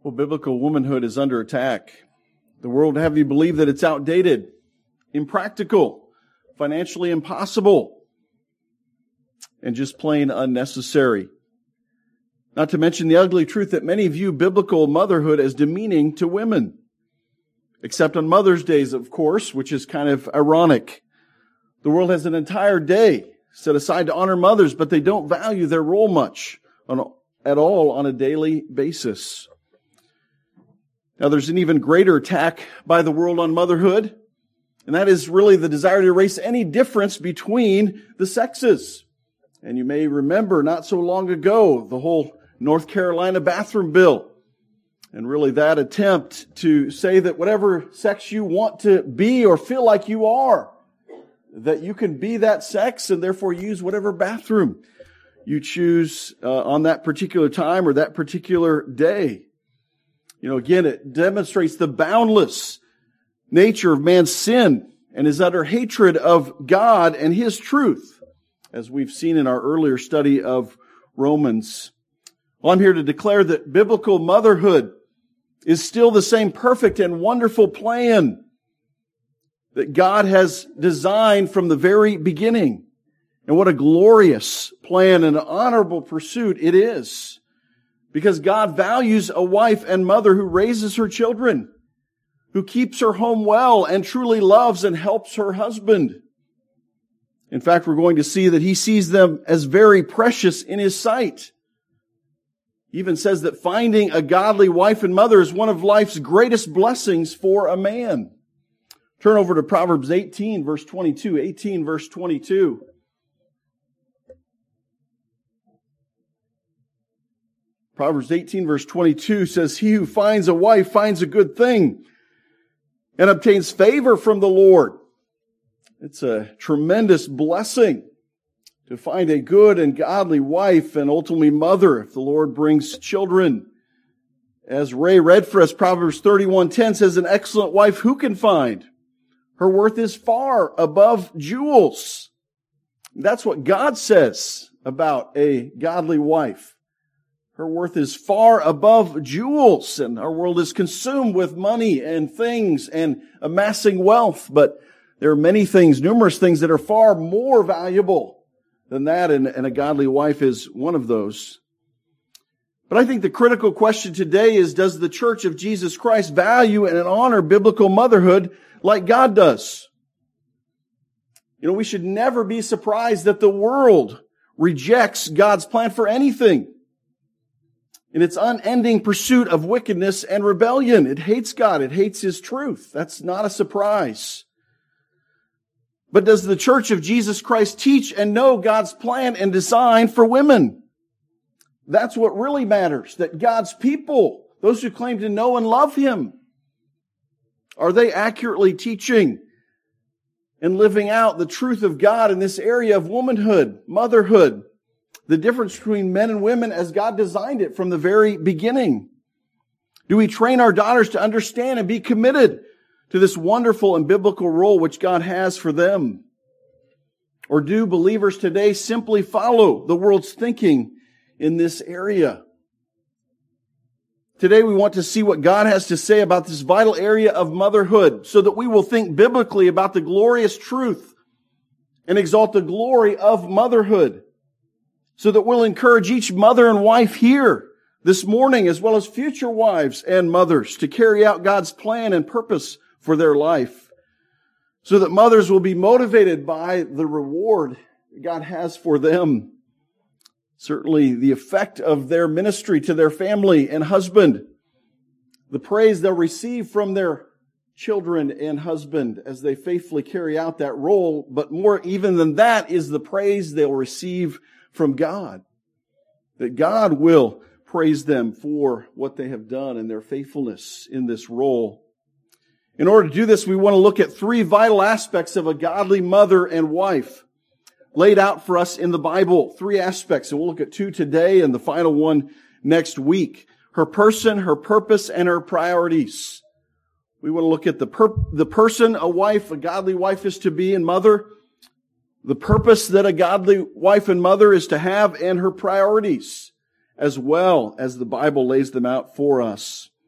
Well, biblical womanhood is under attack. The world would have you believe that it's outdated, impractical, financially impossible, and just plain unnecessary. Not to mention the ugly truth that many view biblical motherhood as demeaning to women. Except on Mother's Days, of course, which is kind of ironic. The world has an entire day set aside to honor mothers, but they don't value their role much at all on a daily basis. Now, there's an even greater attack by the world on motherhood, and that is really the desire to erase any difference between the sexes. And you may remember not so long ago the whole North Carolina bathroom bill, and really that attempt to say that whatever sex you want to be or feel like you are, that you can be that sex and therefore use whatever bathroom you choose on that particular time or that particular day. You know, again, it demonstrates the boundless nature of man's sin and his utter hatred of God and His truth, as we've seen in our earlier study of Romans. Well, I'm here to declare that biblical motherhood is still the same perfect and wonderful plan that God has designed from the very beginning. And what a glorious plan and an honorable pursuit it is. Because God values a wife and mother who raises her children, who keeps her home well and truly loves and helps her husband. In fact, we're going to see that He sees them as very precious in His sight. He even says that finding a godly wife and mother is one of life's greatest blessings for a man. Turn over to Proverbs 18, verse 22. 18, verse 22. Proverbs 18, verse 22 says, "He who finds a wife finds a good thing and obtains favor from the Lord." It's a tremendous blessing to find a good and godly wife and ultimately mother if the Lord brings children. As Ray read for us, Proverbs 31:10 says, "An excellent wife who can find? Her worth is far above jewels." That's what God says about a godly wife. Her worth is far above jewels, and our world is consumed with money and things and amassing wealth. But there are many things, numerous things that are far more valuable than that, and a godly wife is one of those. But I think the critical question today is, does the Church of Jesus Christ value and honor biblical motherhood like God does? You know, we should never be surprised that the world rejects God's plan for anything. In its unending pursuit of wickedness and rebellion, it hates God. It hates His truth. That's not a surprise. But does the Church of Jesus Christ teach and know God's plan and design for women? That's what really matters. That God's people, those who claim to know and love Him, are they accurately teaching and living out the truth of God in this area of womanhood, motherhood? The difference between men and women as God designed it from the very beginning. Do we train our daughters to understand and be committed to this wonderful and biblical role which God has for them? Or do believers today simply follow the world's thinking in this area? Today we want to see what God has to say about this vital area of motherhood so that we will think biblically about the glorious truth and exalt the glory of motherhood. So that we'll encourage each mother and wife here this morning, as well as future wives and mothers, to carry out God's plan and purpose for their life. So that mothers will be motivated by the reward God has for them. Certainly the effect of their ministry to their family and husband. The praise they'll receive from their children and husband as they faithfully carry out that role. But more even than that is the praise they'll receive from God. That God will praise them for what they have done and their faithfulness in this role. In order to do this, we want to look at three vital aspects of a godly mother and wife laid out for us in the Bible. Three aspects, and we'll look at two today and the final one next week. Her person, her purpose, and her priorities. We want to look at the person a wife, a godly wife is to be and mother, the purpose that a godly wife and mother is to have, and her priorities, as well as the Bible lays them out for us.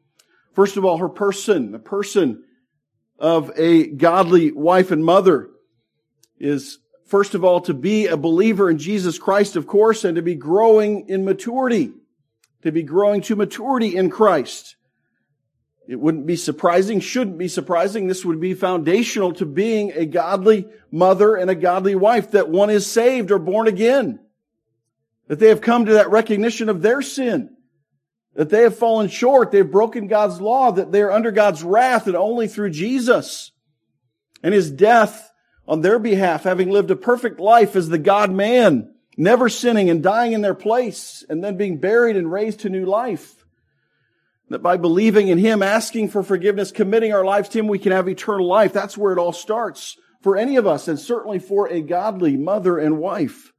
First of all, her person, the person of a godly wife and mother is, first of all, to be a believer in Jesus Christ, of course, and to be growing in maturity, to be growing to maturity in Christ. It wouldn't be surprising, shouldn't be surprising. This would be foundational to being a godly mother and a godly wife, that one is saved or born again, that they have come to that recognition of their sin, that they have fallen short, they've broken God's law, that they are under God's wrath, and only through Jesus and His death on their behalf, having lived a perfect life as the God-man, never sinning and dying in their place, and then being buried and raised to new life. That by believing in Him, asking for forgiveness, committing our lives to Him, we can have eternal life. That's where it all starts for any of us, and certainly for a godly mother and wife.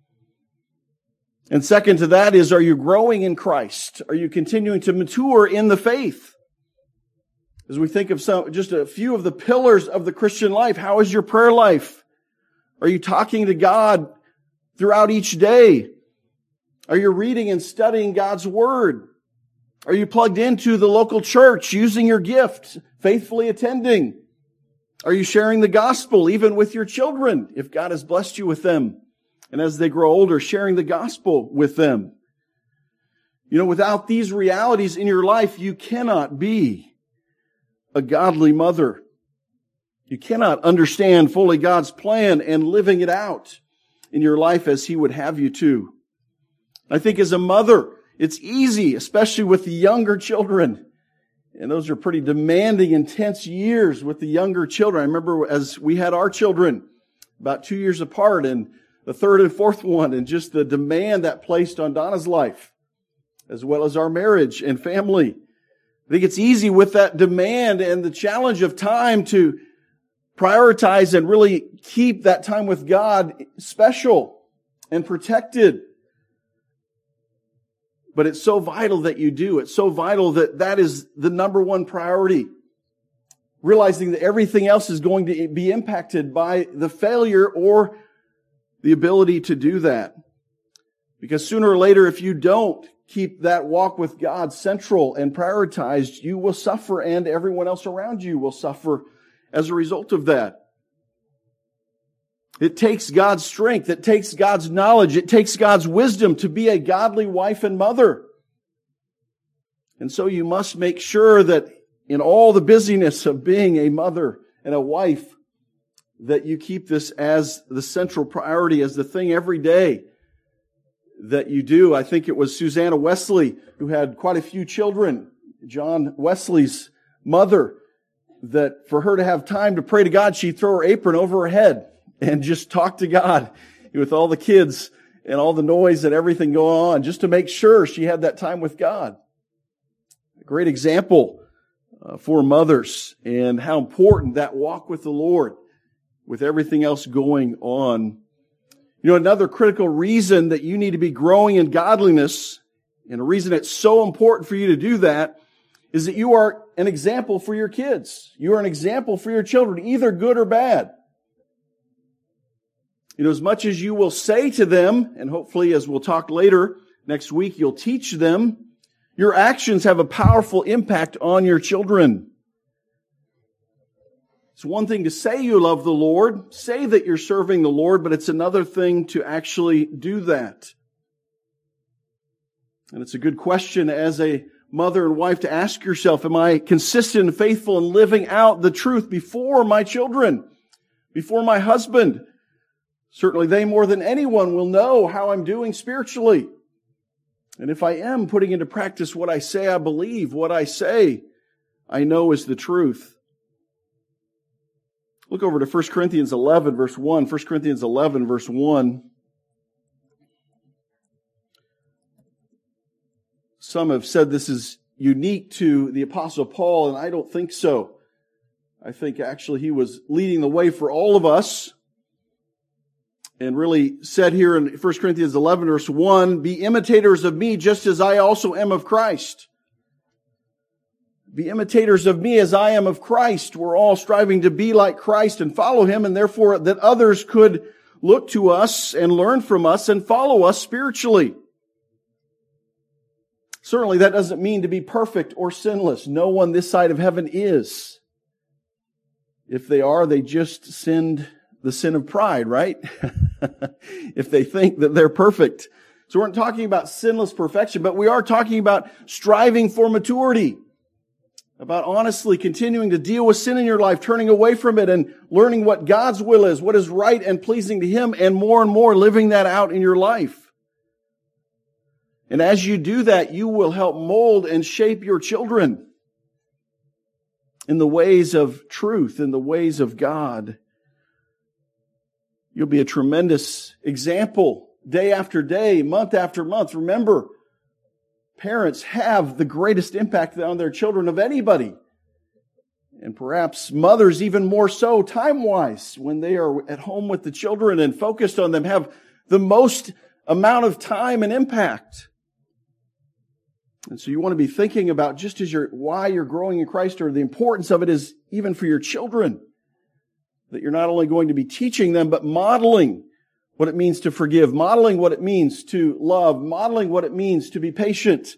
And second to that is, are you growing in Christ? Are you continuing to mature in the faith? As we think of just a few of the pillars of the Christian life, how is your prayer life? Are you talking to God throughout each day? Are you reading and studying God's Word? Are you plugged into the local church, using your gift, faithfully attending? Are you sharing the gospel even with your children, if God has blessed you with them? And as they grow older, sharing the gospel with them. You know, without these realities in your life, you cannot be a godly mother. You cannot understand fully God's plan and living it out in your life as He would have you to. I think as a mother, it's easy, especially with the younger children. And those are pretty demanding, intense years with the younger children. I remember as we had our children about 2 years apart, and the third and fourth one, and just the demand that placed on Donna's life, as well as our marriage and family. I think it's easy with that demand and the challenge of time to prioritize and really keep that time with God special and protected. But it's so vital that you do. It's so vital that that is the number one priority. Realizing that everything else is going to be impacted by the failure or the ability to do that. Because sooner or later, if you don't keep that walk with God central and prioritized, you will suffer, and everyone else around you will suffer as a result of that. It takes God's strength. It takes God's knowledge. It takes God's wisdom to be a godly wife and mother. And so you must make sure that in all the busyness of being a mother and a wife, that you keep this as the central priority, as the thing every day that you do. I think it was Susanna Wesley, who had quite a few children, John Wesley's mother, that for her to have time to pray to God, she'd throw her apron over her head and just talk to God with all the kids and all the noise and everything going on, just to make sure she had that time with God. A great example for mothers, and how important that walk with the Lord, with everything else going on. You know, another critical reason that you need to be growing in godliness, and a reason it's so important for you to do that, is that you are an example for your kids. You are an example for your children, either good or bad. You know, as much as you will say to them, and hopefully as we'll talk later next week, you'll teach them, your actions have a powerful impact on your children. It's one thing to say you love the Lord, say that you're serving the Lord, but it's another thing to actually do that. And it's a good question as a mother and wife to ask yourself, am I consistent and faithful in living out the truth before my children, before my husband? Certainly they more than anyone will know how I'm doing spiritually. And if I am putting into practice what I say I believe, what I say I know is the truth. Look over to 1 Corinthians 11, verse 1. 1 Corinthians 11, verse 1. Some have said this is unique to the Apostle Paul, and I don't think so. I think actually he was leading the way for all of us. And really said here in 1 Corinthians 11, verse 1, be imitators of me just as I also am of Christ. Be imitators of me as I am of Christ. We're all striving to be like Christ and follow Him, and therefore that others could look to us and learn from us and follow us spiritually. Certainly that doesn't mean to be perfect or sinless. No one this side of heaven is. If they are, they just sinned the sin of pride, right? If they think that they're perfect. So we're not talking about sinless perfection, but we are talking about striving for maturity. About honestly continuing to deal with sin in your life, turning away from it and learning what God's will is, what is right and pleasing to Him, and more living that out in your life. And as you do that, you will help mold and shape your children in the ways of truth, in the ways of God. You'll be a tremendous example day after day, month after month. Remember, parents have the greatest impact on their children of anybody. And perhaps mothers even more so time-wise when they are at home with the children and focused on them, have the most amount of time and impact. And so you want to be thinking about just as why you're growing in Christ, or the importance of it is even for your children. That you're not only going to be teaching them, but modeling what it means to forgive, modeling what it means to love, modeling what it means to be patient,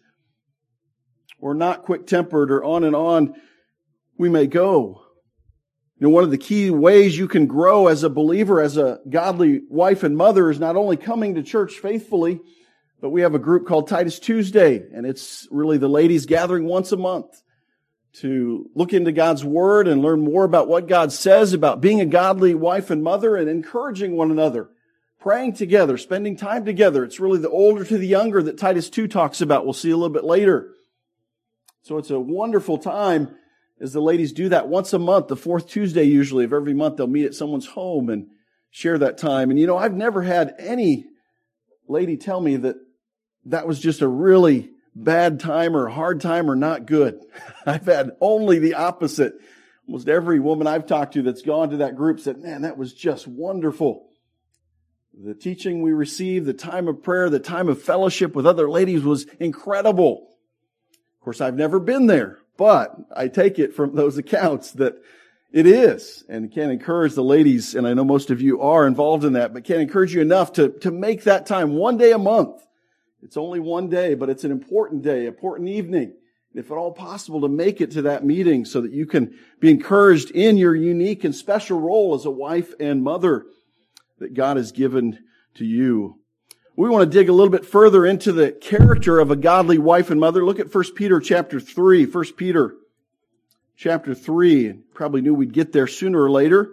or not quick-tempered, or on we may go. You know, one of the key ways you can grow as a believer, as a godly wife and mother, is not only coming to church faithfully, but we have a group called Titus Tuesday, and it's really the ladies gathering once a month to look into God's Word and learn more about what God says about being a godly wife and mother, and encouraging one another, praying together, spending time together. It's really the older to the younger that Titus 2 talks about. We'll see a little bit later. So it's a wonderful time as the ladies do that once a month, the fourth Tuesday usually of every month. They'll meet at someone's home and share that time. And you know, I've never had any lady tell me that was just a really bad time or hard time or not good. I've had only the opposite. Almost every woman I've talked to that's gone to that group said, man, that was just wonderful. The teaching we received, the time of prayer, the time of fellowship with other ladies was incredible. Of course, I've never been there, but I take it from those accounts that it is, and can encourage the ladies, and I know most of you are involved in that, but can encourage you enough to make that time one day a month. It's only one day, but it's an important day, important evening. If at all possible, to make it to that meeting so that you can be encouraged in your unique and special role as a wife and mother that God has given to you. We want to dig a little bit further into the character of a godly wife and mother. Look at 1 Peter chapter 3. 1 Peter chapter 3. Probably knew we'd get there sooner or later.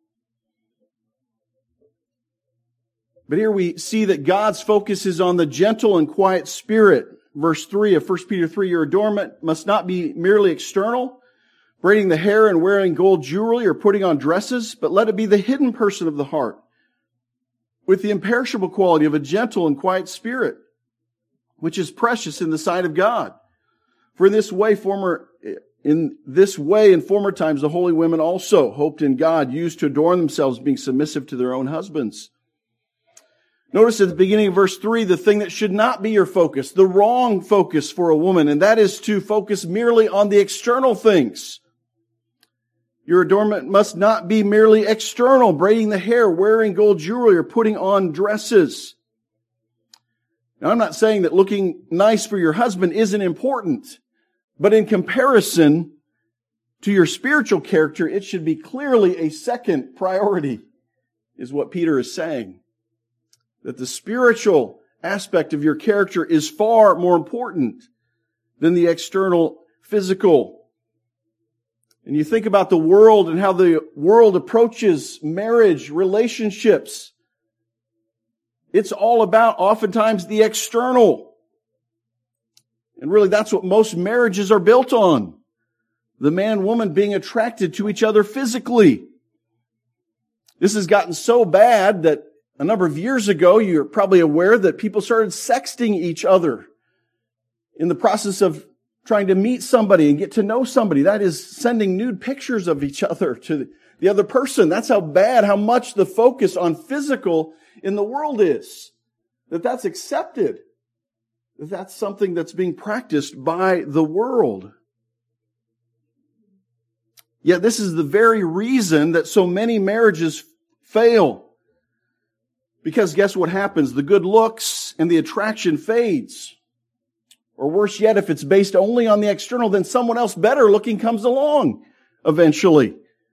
But here we see that God's focus is on the gentle and quiet spirit. Verse 3 of 1 Peter 3, your adornment must not be merely external, braiding the hair and wearing gold jewelry or putting on dresses, but let it be the hidden person of the heart, with the imperishable quality of a gentle and quiet spirit, which is precious in the sight of God. For in this way in former times the holy women also hoped in God, used to adorn themselves, being submissive to their own husbands. Notice at the beginning of verse 3, the thing that should not be your focus, the wrong focus for a woman, and that is to focus merely on the external things. Your adornment must not be merely external, braiding the hair, wearing gold jewelry, or putting on dresses. Now, I'm not saying that looking nice for your husband isn't important, but in comparison to your spiritual character, it should be clearly a second priority, is what Peter is saying. That the spiritual aspect of your character is far more important than the external physical. And you think about the world and how the world approaches marriage, relationships. It's all about oftentimes the external. And really that's what most marriages are built on. The man and woman being attracted to each other physically. This has gotten so bad that a number of years ago, you're probably aware that people started sexting each other in the process of trying to meet somebody and get to know somebody. That is sending nude pictures of each other to the other person. That's how bad, how much the focus on physical in the world is. That's accepted. That's something that's being practiced by the world. Yet this is the very reason that so many marriages fail. Because guess what happens? The good looks and the attraction fades. Or worse yet, if it's based only on the external, then someone else better looking comes along eventually.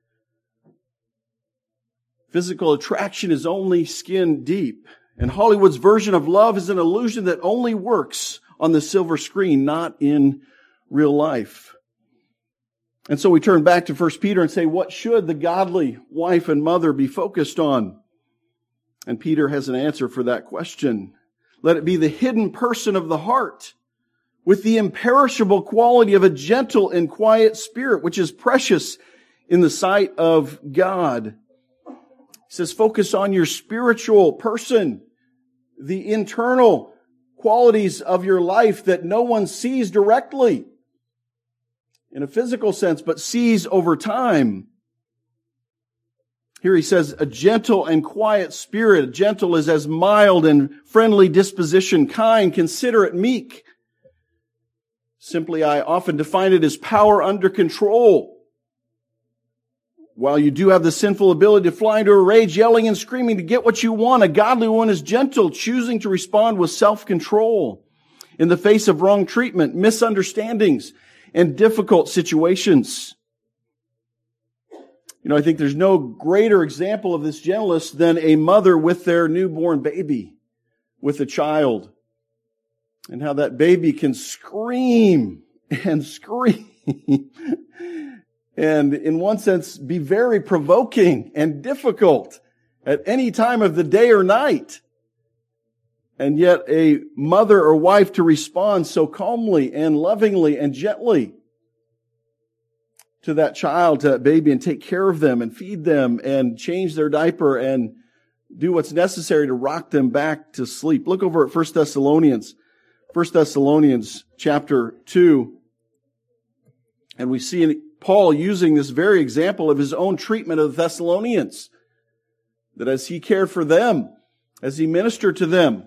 Physical attraction is only skin deep. And Hollywood's version of love is an illusion that only works on the silver screen, not in real life. And so we turn back to 1 Peter and say, what should the godly wife and mother be focused on? And Peter has an answer for that question. Let it be the hidden person of the heart, with the imperishable quality of a gentle and quiet spirit, which is precious in the sight of God. He says, focus on your spiritual person, the internal qualities of your life that no one sees directly in a physical sense, but sees over time. Here he says, a gentle and quiet spirit. Gentle is as mild and friendly disposition, kind, considerate, meek. Simply, I often define it as power under control. While you do have the sinful ability to fly into a rage, yelling and screaming to get what you want, a godly one is gentle, choosing to respond with self-control in the face of wrong treatment, misunderstandings, and difficult situations. I think there's no greater example of this gentleness than a mother with their newborn baby, with a child. And how that baby can scream and scream. And in one sense, be very provoking and difficult at any time of the day or night. And yet a mother or wife to respond so calmly and lovingly and gently to that child, to that baby, and take care of them and feed them and change their diaper and do what's necessary to rock them back to sleep. Look over at 1 Thessalonians chapter 2. And we see Paul using this very example of his own treatment of the Thessalonians. That as he cared for them, as he ministered to them,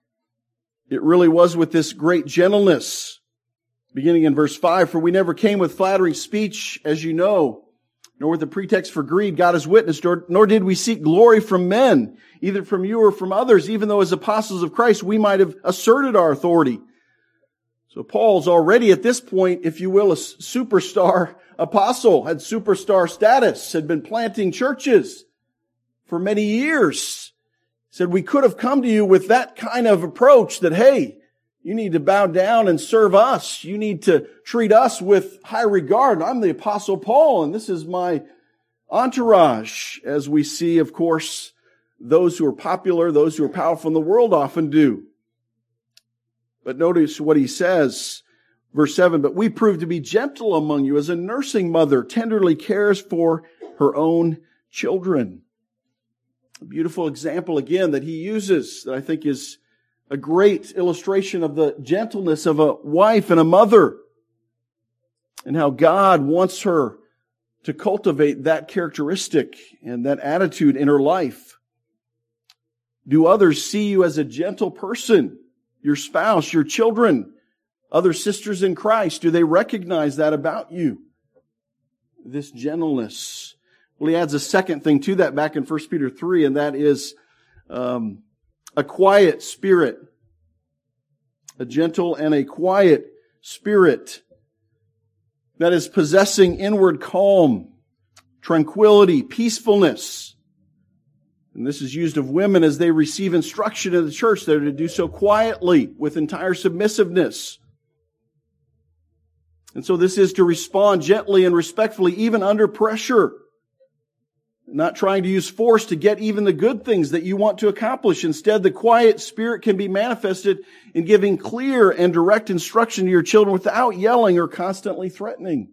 it really was with this great gentleness. Beginning in verse 5, for we never came with flattering speech, as you know, nor with the pretext for greed, God is witness, nor did we seek glory from men, either from you or from others, even though as apostles of Christ we might have asserted our authority. So Paul's already at this point, if you will, a superstar apostle, had superstar status, had been planting churches for many years. Said we could have come to you with that kind of approach that, hey, you need to bow down and serve us. You need to treat us with high regard. I'm the Apostle Paul, and this is my entourage, as we see, of course, those who are popular, those who are powerful in the world often do. But notice what he says, verse 7, but we prove to be gentle among you as a nursing mother tenderly cares for her own children. A beautiful example, again, that he uses that I think is a great illustration of the gentleness of a wife and a mother, and how God wants her to cultivate that characteristic and that attitude in her life. Do others see you as a gentle person? Your spouse, your children, other sisters in Christ, do they recognize that about you? This gentleness. Well, he adds a second thing to that back in 1 Peter 3, and that is a quiet spirit. A gentle and a quiet spirit that is possessing inward calm, tranquility, peacefulness. And this is used of women as they receive instruction in the church. They're to do so quietly with entire submissiveness. And so this is to respond gently and respectfully, even under pressure. Not trying to use force to get even the good things that you want to accomplish. Instead, the quiet spirit can be manifested in giving clear and direct instruction to your children without yelling or constantly threatening.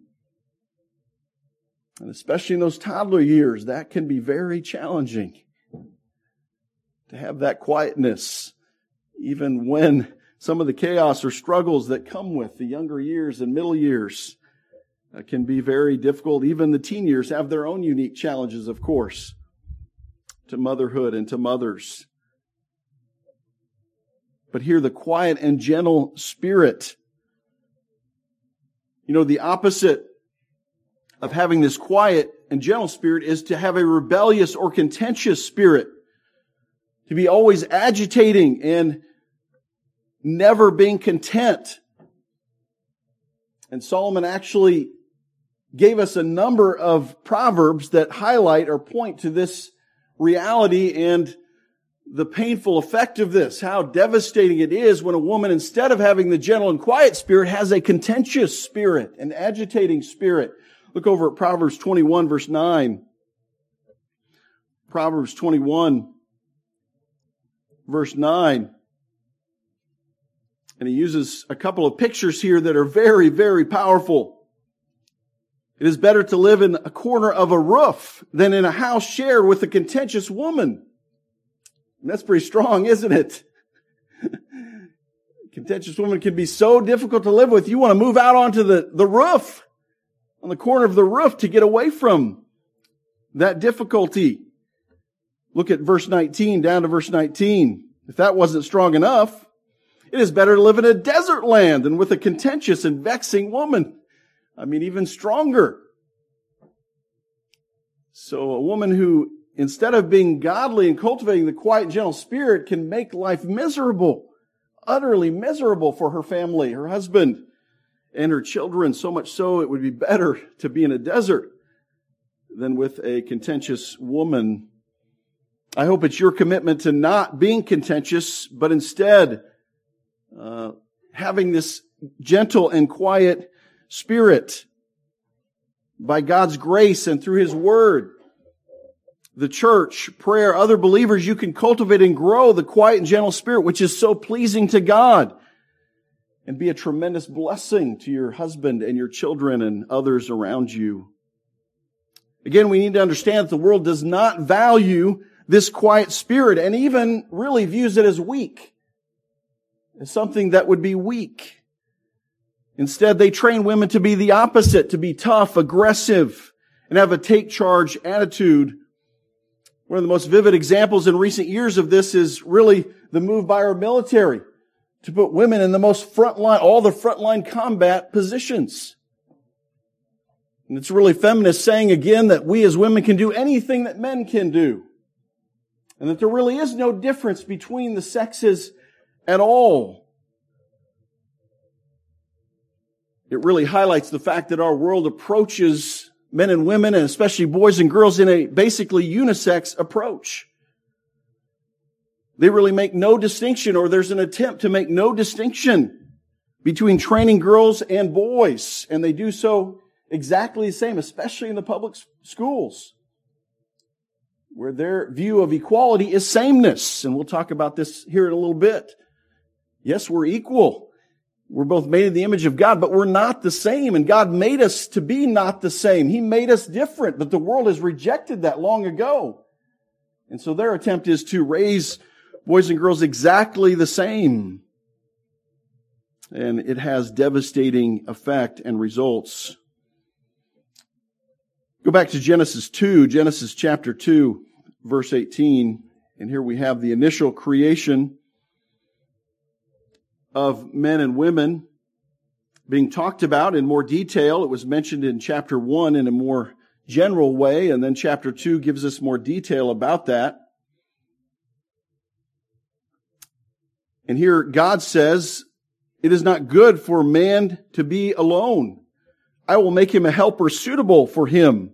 And especially in those toddler years, that can be very challenging. To have that quietness, even when some of the chaos or struggles that come with the younger years and middle years can be very difficult. Even the teen years have their own unique challenges, of course, to motherhood and to mothers. But here, the quiet and gentle spirit. The opposite of having this quiet and gentle spirit is to have a rebellious or contentious spirit. To be always agitating and never being content And Solomon actually gave us a number of proverbs that highlight or point to this reality and the painful effect of this, how devastating it is when a woman, instead of having the gentle and quiet spirit, has a contentious spirit, an agitating spirit. Look over at Proverbs 21, verse 9. Proverbs 21, verse 9. And he uses a couple of pictures here that are very, very powerful. It is better to live in a corner of a roof than in a house shared with a contentious woman. And that's pretty strong, isn't it? Contentious woman can be so difficult to live with. You want to move out onto the roof, on the corner of the roof, to get away from that difficulty. Look at verse 19, down to verse 19. If that wasn't strong enough, it is better to live in a desert land than with a contentious and vexing woman. I mean, even stronger. So a woman who, instead of being godly and cultivating the quiet and gentle spirit, can make life miserable, utterly miserable for her family, her husband, and her children. So much so, it would be better to be in a desert than with a contentious woman. I hope it's your commitment to not being contentious, but instead having this gentle and quiet spirit by God's grace and through His Word. The church, prayer, other believers, you can cultivate and grow the quiet and gentle spirit, which is so pleasing to God, and be a tremendous blessing to your husband and your children and others around you. Again, we need to understand that the world does not value this quiet spirit and even really views it as weak, as something that would be weak. Instead, they train women to be the opposite, to be tough, aggressive, and have a take-charge attitude. One of the most vivid examples in recent years of this is really the move by our military to put women in the most frontline, all the frontline combat positions. And it's really feminist saying again that we as women can do anything that men can do. And that there really is no difference between the sexes at all. It really highlights the fact that our world approaches men and women, and especially boys and girls, in a basically unisex approach. They really make no distinction, or there's an attempt to make no distinction between training girls and boys. And they do so exactly the same, especially in the public schools, where their view of equality is sameness. And we'll talk about this here in a little bit. Yes, we're equal. We're both made in the image of God, but we're not the same. And God made us to be not the same. He made us different, but the world has rejected that long ago. And so their attempt is to raise boys and girls exactly the same. And it has devastating effect and results. Go back to Genesis 2, Genesis chapter 2, verse 18. And here we have the initial creation of men and women being talked about in more detail. It was mentioned in chapter 1 in a more general way, and then chapter 2 gives us more detail about that. And here God says, "It is not good for man to be alone. I will make him a helper suitable for him."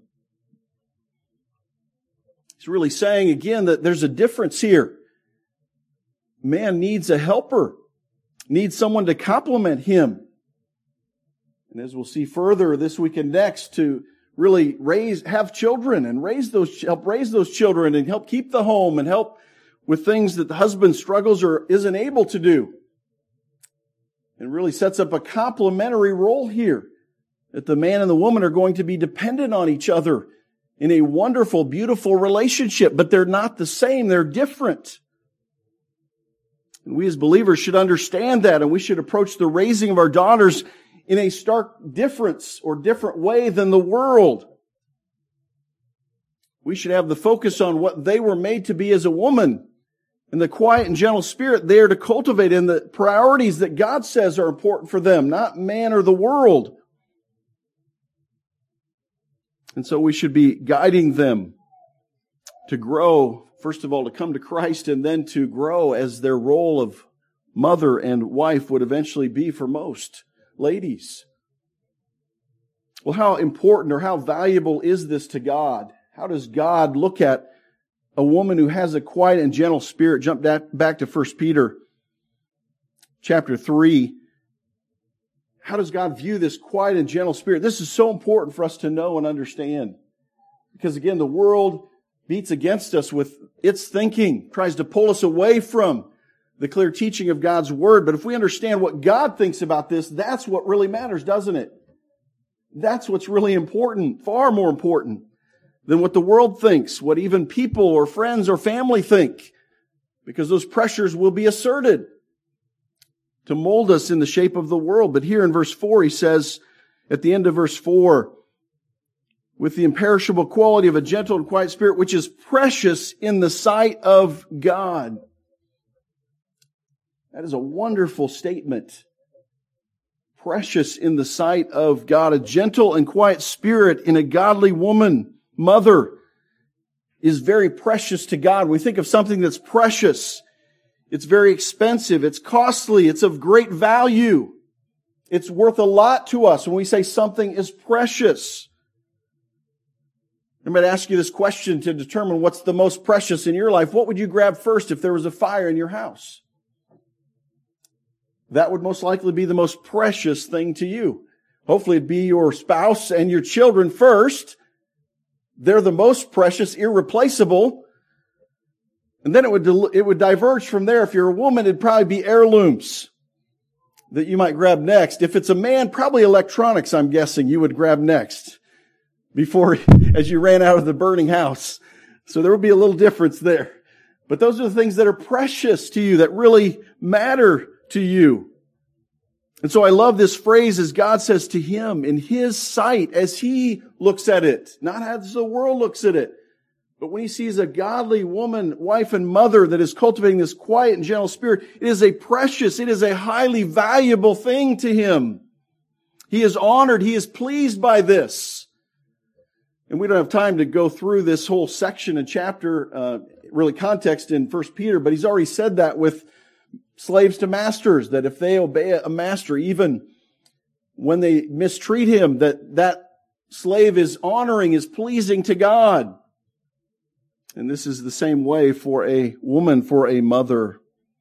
He's really saying again that there's a difference here. Man needs a helper, needs someone to complement him. And as we'll see further this week and next, to really have children and help raise those children and help keep the home and help with things that the husband struggles or isn't able to do. And really sets up a complementary role here, that the man and the woman are going to be dependent on each other in a wonderful, beautiful relationship, but they're not the same, they're different. And we as believers should understand that, and we should approach the raising of our daughters in a stark difference or different way than the world. We should have the focus on what they were made to be as a woman, and the quiet and gentle spirit they are to cultivate, and the priorities that God says are important for them, not man or the world. And so we should be guiding them to grow, first of all, to come to Christ, and then to grow as their role of mother and wife would eventually be for most ladies. Well, how important or how valuable is this to God? How does God look at a woman who has a quiet and gentle spirit? Jump back to 1 Peter chapter 3. How does God view this quiet and gentle spirit? This is so important for us to know and understand. Because again, the world beats against us with its thinking, tries to pull us away from the clear teaching of God's Word. But if we understand what God thinks about this, that's what really matters, doesn't it? That's what's really important, far more important than what the world thinks, what even people or friends or family think. Because those pressures will be asserted to mold us in the shape of the world. But here in verse 4, he says, at the end of verse 4, with the imperishable quality of a gentle and quiet spirit, which is precious in the sight of God. That is a wonderful statement. Precious in the sight of God. A gentle and quiet spirit in a godly woman, mother, is very precious to God. When we think of something that's precious, it's very expensive, it's costly, it's of great value. It's worth a lot to us when we say something is precious. I'm going to ask you this question to determine what's the most precious in your life. What would you grab first if there was a fire in your house? That would most likely be the most precious thing to you. Hopefully it'd be your spouse and your children first. They're the most precious, irreplaceable. And then it would diverge from there. If you're a woman, it'd probably be heirlooms that you might grab next. If it's a man, probably electronics, I'm guessing, you would grab next before, as you ran out of the burning house. So there would be a little difference there. But those are the things that are precious to you, that really matter to you. And so I love this phrase as God says to him, in his sight, as he looks at it, not as the world looks at it, but when he sees a godly woman, wife and mother that is cultivating this quiet and gentle spirit, it is a precious, it is a highly valuable thing to him. He is honored, he is pleased by this. And we don't have time to go through this whole section and chapter, really context in 1 Peter, but he's already said that with slaves to masters, that if they obey a master, even when they mistreat him, that slave is honoring, is pleasing to God. And this is the same way for a woman, for a mother.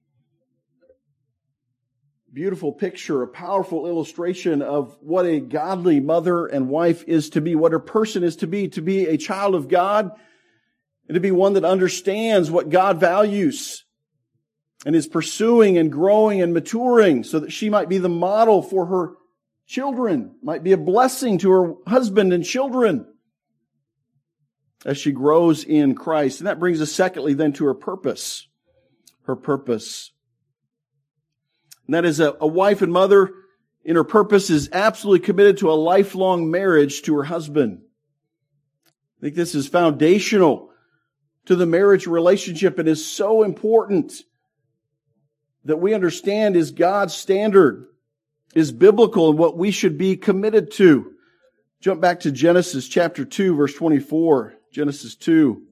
Beautiful picture, a powerful illustration of what a godly mother and wife is to be, what her person is to be a child of God, and to be one that understands what God values and is pursuing and growing and maturing so that she might be the model for her children, might be a blessing to her husband and children as she grows in Christ. And that brings us secondly then to her purpose. Her purpose. And that is a wife and mother in her purpose is absolutely committed to a lifelong marriage to her husband. I think this is foundational to the marriage relationship and is so important that we understand is God's standard, is biblical, and what we should be committed to. Jump back to Genesis chapter 2, verse 24. Genesis 2.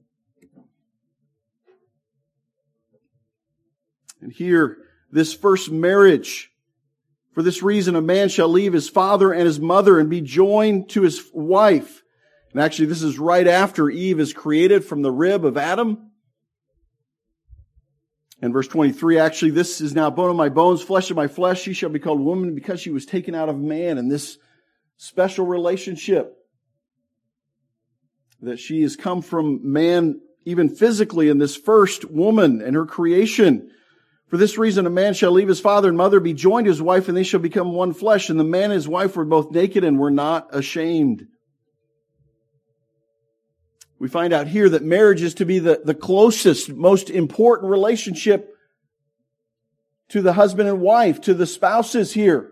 And here, this first marriage, for this reason a man shall leave his father and his mother and be joined to his wife. And actually this is right after Eve is created from the rib of Adam. And verse 23, actually, this is now bone of my bones, flesh of my flesh. She shall be called woman because she was taken out of man. And this special relationship that she has come from man, even physically, in this first woman and her creation. For this reason, a man shall leave his father and mother, be joined to his wife, and they shall become one flesh. And the man and his wife were both naked and were not ashamed. We find out here that marriage is to be the closest, most important relationship to the husband and wife, to the spouses here.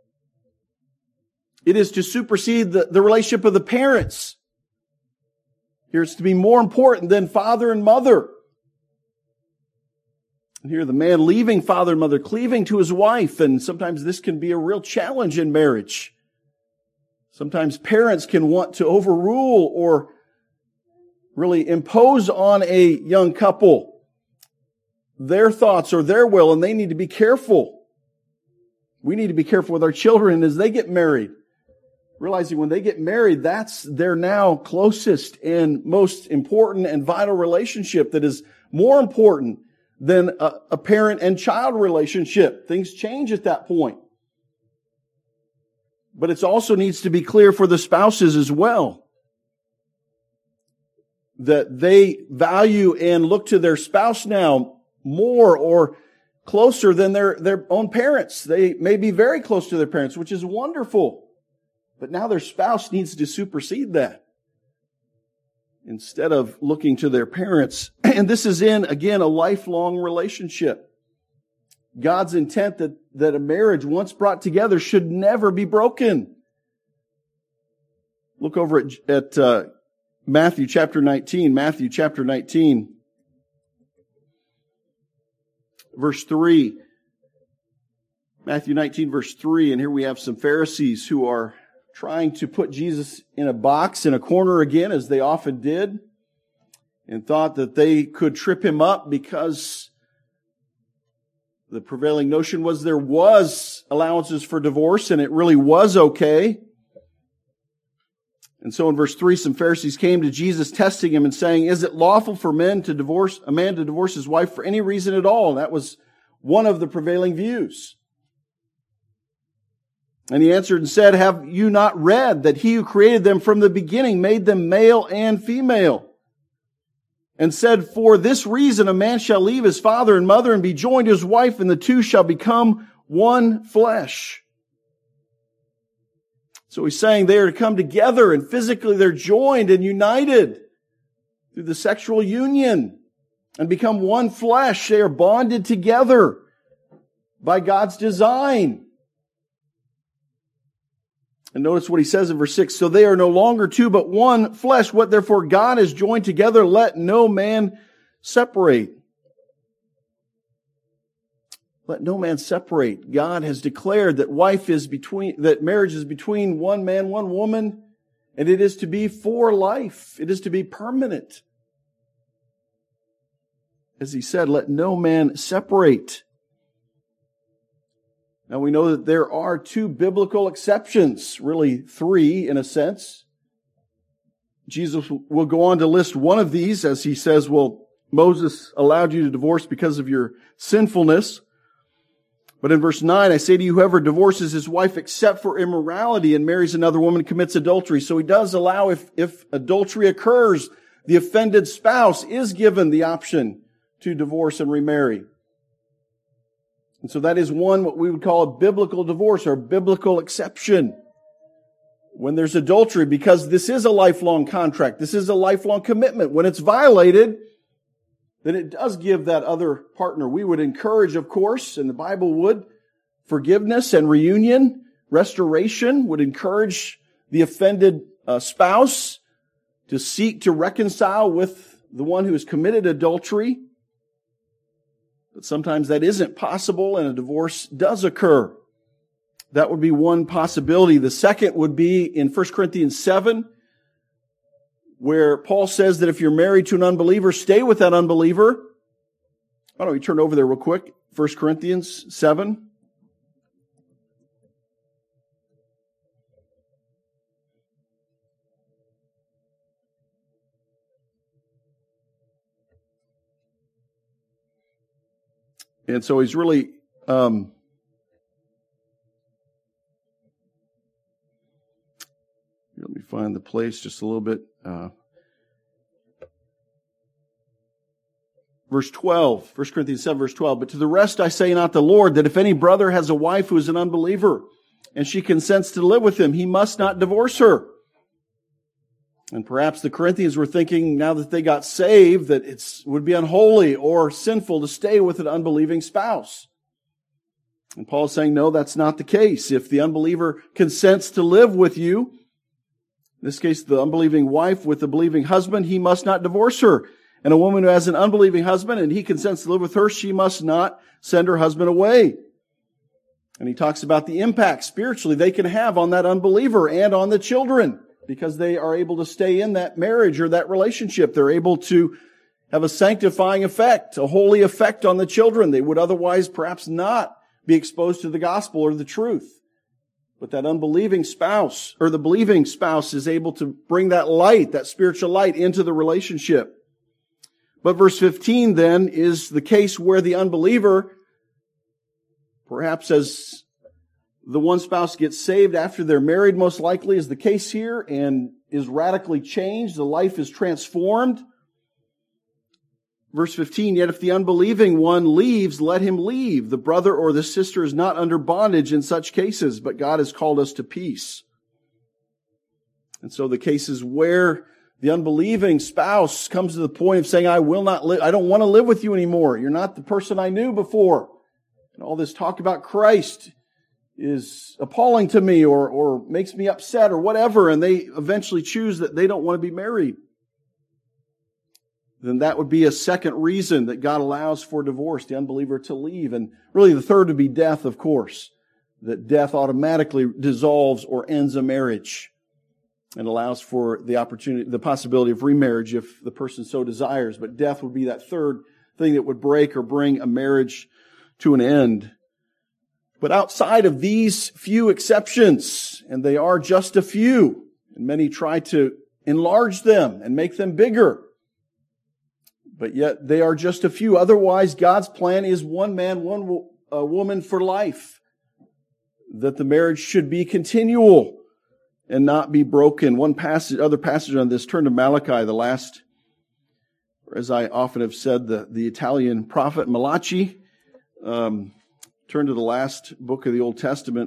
It is to supersede the relationship of the parents. Here it's to be more important than father and mother. And here the man leaving father and mother, cleaving to his wife, and sometimes this can be a real challenge in marriage. Sometimes parents can want to overrule or really impose on a young couple their thoughts or their will, and they need to be careful. We need to be careful with our children as they get married. Realizing when they get married, that's their now closest and most important and vital relationship that is more important than a parent and child relationship. Things change at that point. But it also needs to be clear for the spouses as well that they value and look to their spouse now more or closer than their own parents. They may be very close to their parents, which is wonderful. But now their spouse needs to supersede that instead of looking to their parents. And this is again, a lifelong relationship. God's intent that a marriage once brought together should never be broken. Look over at Matthew chapter 19. Matthew chapter 19, verse 3. Matthew 19, verse 3. And here we have some Pharisees who are trying to put Jesus in a box, in a corner again, as they often did, and thought that they could trip him up because the prevailing notion was there was allowances for divorce and it really was okay. And so in verse 3, some Pharisees came to Jesus testing him and saying, "Is it lawful for a man to divorce his wife for any reason at all?" And that was one of the prevailing views. And he answered and said, "Have you not read that he who created them from the beginning made them male and female? And said, for this reason a man shall leave his father and mother and be joined to his wife, and the two shall become one flesh." So he's saying they are to come together and physically they're joined and united through the sexual union and become one flesh. They are bonded together by God's design. And notice what he says in verse 6, "So they are no longer two, but one flesh. What therefore God has joined together, let no man separate." Let no man separate. God has declared that marriage is between one man, one woman, and it is to be for life. It is to be permanent. As he said, let no man separate. Now we know that there are two biblical exceptions, really three in a sense. Jesus will go on to list one of these as he says, well, Moses allowed you to divorce because of your sinfulness. But in verse 9, I say to you, whoever divorces his wife except for immorality and marries another woman commits adultery. So he does allow, if adultery occurs, the offended spouse is given the option to divorce and remarry. And so that is one, what we would call a biblical divorce or biblical exception. When there's adultery, because this is a lifelong contract, this is a lifelong commitment. When it's violated, then it does give that other partner. We would encourage, of course, and the Bible would, forgiveness and reunion, restoration, would encourage the offended spouse to seek to reconcile with the one who has committed adultery. But sometimes that isn't possible and a divorce does occur. That would be one possibility. The second would be in 1 Corinthians 7, where Paul says that if you're married to an unbeliever, stay with that unbeliever. Why don't we turn over there real quick? 1 Corinthians 7. And so he's really let me find the place just a little bit. Verse 12, 1 Corinthians 7, verse 12. But to the rest I say not the Lord, that if any brother has a wife who is an unbeliever, and she consents to live with him, he must not divorce her. And perhaps the Corinthians were thinking, now that they got saved, that it would be unholy or sinful to stay with an unbelieving spouse. And Paul's saying, no, that's not the case. If the unbeliever consents to live with you, in this case, the unbelieving wife with the believing husband, he must not divorce her. And a woman who has an unbelieving husband and he consents to live with her, she must not send her husband away. And he talks about the impact spiritually they can have on that unbeliever and on the children, because they are able to stay in that marriage or that relationship. They're able to have a sanctifying effect, a holy effect on the children. They would otherwise perhaps not be exposed to the gospel or the truth. But that unbelieving spouse, or the believing spouse, is able to bring that light, that spiritual light, into the relationship. But verse 15 then is the case where the unbeliever, perhaps as the one spouse gets saved after they're married, most likely is the case here, and is radically changed. The life is transformed. Verse 15, yet if the unbelieving one leaves, let him leave. The brother or the sister is not under bondage in such cases, but God has called us to peace. And so the cases where the unbelieving spouse comes to the point of saying, I don't want to live with you anymore. You're not the person I knew before. And all this talk about Christ is appalling to me or makes me upset or whatever, and they eventually choose that they don't want to be married. Then that would be a second reason that God allows for divorce, the unbeliever to leave. And really the third would be death, of course. That death automatically dissolves or ends a marriage and allows for the possibility of remarriage if the person so desires. But death would be that third thing that would break or bring a marriage to an end. But outside of these few exceptions, and they are just a few, and many try to enlarge them and make them bigger, but yet they are just a few. Otherwise, God's plan is one man, one woman for life. That the marriage should be continual and not be broken. Other passage on this, turn to Malachi, the last, or as I often have said, the Italian prophet Malachi. Turn to the last book of the Old Testament.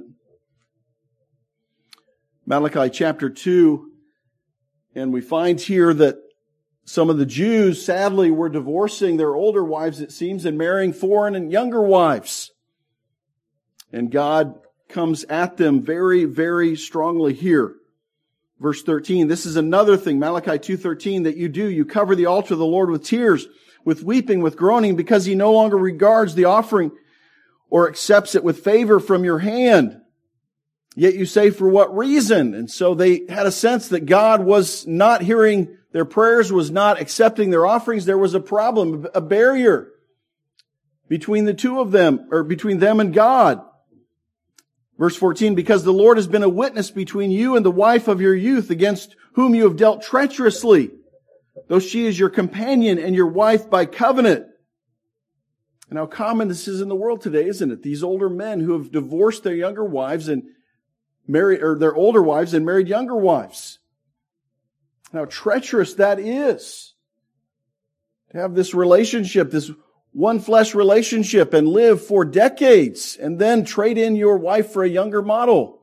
Malachi chapter 2. And we find here that some of the Jews, sadly, were divorcing their older wives, it seems, and marrying foreign and younger wives. And God comes at them very, very strongly here. Verse 13, this is another thing, Malachi 2:13, that you do. You cover the altar of the Lord with tears, with weeping, with groaning, because He no longer regards the offering or accepts it with favor from your hand. Yet you say, for what reason? And so they had a sense that God was not hearing their prayers, was not accepting their offerings. There was a problem, a barrier between the two of them, or between them and God. Verse 14, because the Lord has been a witness between you and the wife of your youth, against whom you have dealt treacherously, though she is your companion and your wife by covenant. And how common this is in the world today, isn't it? These older men who have divorced their younger wives and married, or their older wives and married younger wives. How treacherous that is. To have this relationship, this one flesh relationship, and live for decades and then trade in your wife for a younger model.